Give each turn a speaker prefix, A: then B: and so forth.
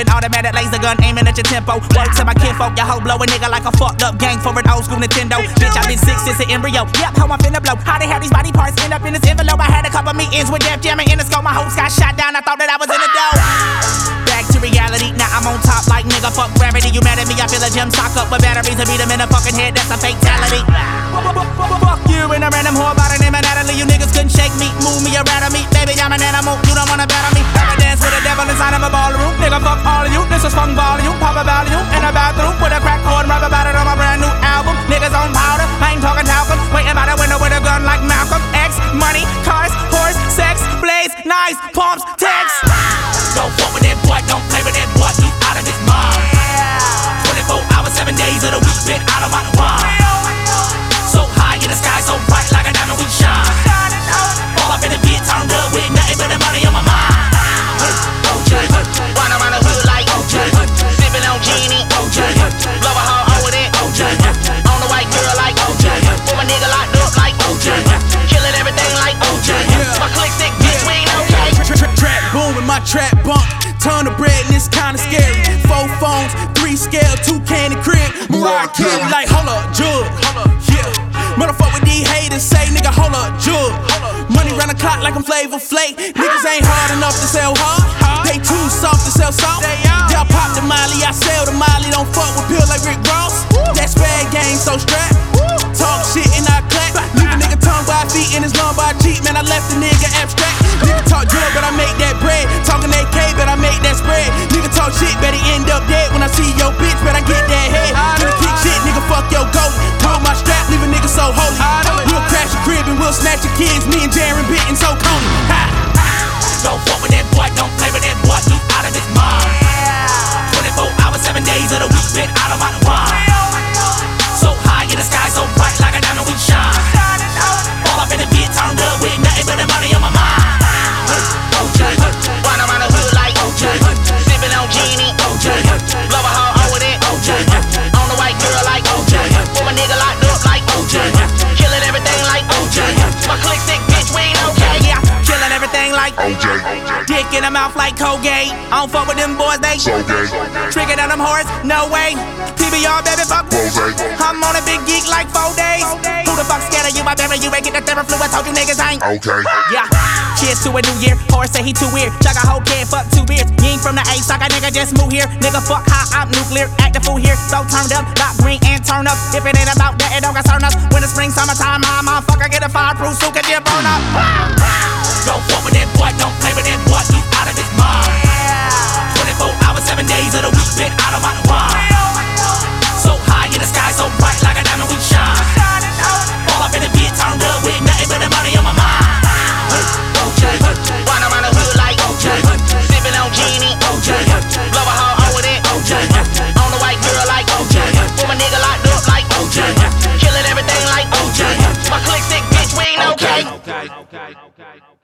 A: automatic laser gun aiming at your tempo. Word to my kinfolk, your hoe blow a nigga like a fucked up gang for an old school Nintendo. Bitch, I been sick since an embryo. Yep, how I'm finna blow. How they have these body parts end up in this envelope? I had a couple meetings with Def Jam and Interscope. My host got shot down, I thought that I was in the dough. Back to reality, now I'm on top like nigga, fuck gravity. You mad at me, I feel a gym sock up with batteries and beat them in the fucking head, that's a fatality. Fuck you and a random whore by the name of Natalie. You niggas couldn't shake me, move me around on me. Baby, I'm an animal, you don't wanna battle me. I dance with the devil inside of a ballroom. Nigga, fuck all of you, this is funk volume. Pop a volume in a bathroom with a crack cord, rap about it on my brand new album. Niggas on powder, I ain't talking talcum. Waiting by the window with a gun like Malcolm X. Money, cars, horse, sex, blades, knives, pumps, texts. Don't fuck with that boy, don't play with that boy, you out of this mind. 24 hours, 7 days of the week, been out of my mind. So high in the sky, so bright like a diamond we shine. All up in the beat, turned up with nothing but the money on my mind. OJ, run around the hood like OJ, sipping on Genie, OJ, blow a hoe over there, OJ, on the white girl like OJ, put my nigga locked up like OJ, killing everything like OJ, my click stick bitch, we ain't okay.
B: Trap boom with my trap bump, ton of bread and it's kinda scary. 4 phones, 3 scale, 2 candy crib. Mariah Carey like, hold up, jug. Yeah, motherfucker with these haters say, nigga, hold up, jug. Money round the clock like I'm Flavor Flav. Niggas ain't hard enough to sell hard. They too soft to sell soft. Y'all pop the Molly, I sell the Molly. Don't fuck with pills like Rick Ross. That spad game so strapped. Talk shit and I clap. Leave a nigga tongue by feet in his lung by cheat. Man, I left the nigga abstract. Nigga talk drug, but I make that bread. Talking AK, but I make that spread. Nigga talk shit, bet he end up dead. When I see your bitch, bet I get that head. Nigga kick shit, nigga fuck your goat. Pull my strap, leave a nigga so holy. We'll crash your crib and we'll snatch your kids. Me and Jaren Bitten so coney.
A: Don't fuck with that boy, don't play with that boy, you out of this mind. 24 hours, 7 days of the week, been out of my mind. So high in the sky, so bright like a diamond we shine. All up in the beat, turned up with nothing but the money on my mind. OJ, run around the hood like OJ, sipping on Genie, OJ, blow a hoe over there, OJ, on the white girl like OJ, put my nigga locked up like OJ, killing everything like OJ, my click stick bitch, we ain't okay. Yeah, killing everything like
C: OJ,
A: dick in the mouth like Colgate. I don't fuck with them boys, they
C: so gay.
A: trigger down them whores, no way. PBR, baby, fuck
C: Rose,
A: I'm on a big geek like 4 days. Who the fuck scared of you? I bury you ain't get the Theraflu. I told you niggas ain't.
C: okay.
A: Yeah, cheers to a new year. Horse say he too weird. Chuck a whole can, fuck 2 beers. You ain't from the A, suck a nigga, just move here. Nigga, fuck high, I'm nuclear. Act the fool here, so turned up. Got green and turn up. If it ain't about that, it don't concern us. When it's spring, summertime, my motherfucker get a fireproof suit, get your burn up. Don't fuck with that boy, don't play with that boy. You out of this mind. 24 hours, 7 days of the week, been out of my mind. So high in the sky, so bright like a diamond we shine. All up in the beat, turned up with nothing but the money on my mind. OJ, run around the hood like OJ, sipping on Genie, OJ, blow a hoe over there, OJ, on the white girl like OJ, put my nigga locked up like OJ, killing everything like OJ, my click stick bitch, we ain't okay.